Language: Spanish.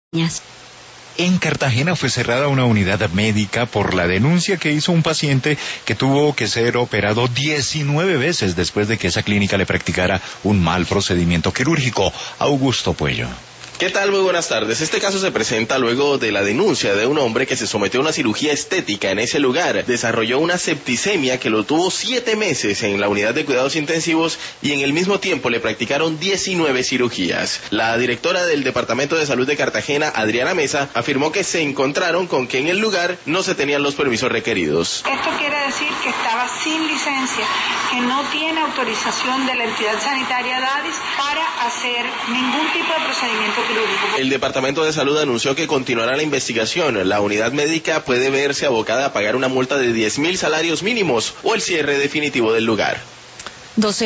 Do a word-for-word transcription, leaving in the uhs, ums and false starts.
En Cartagena fue cerrada una unidad médica por la denuncia que hizo un paciente que tuvo que ser operado diecinueve veces después de que esa clínica le practicara un mal procedimiento quirúrgico. Augusto Puello. ¿Qué tal? Muy buenas tardes. Este caso se presenta luego de la denuncia de un hombre que se sometió a una cirugía estética en ese lugar. Desarrolló una septicemia que lo tuvo siete meses en la unidad de cuidados intensivos y en el mismo tiempo le practicaron diecinueve cirugías. La directora del Departamento de Salud de Cartagena, Adriana Mesa, afirmó que se encontraron con que en el lugar no se tenían los permisos requeridos. Esto quiere decir que estaba sin licencia, que no tiene autorización de la entidad sanitaria DADIS para hacer ningún tipo de procedimiento. El Departamento de Salud anunció que continuará la investigación. La unidad médica puede verse abocada a pagar una multa de diez mil salarios mínimos o el cierre definitivo del lugar.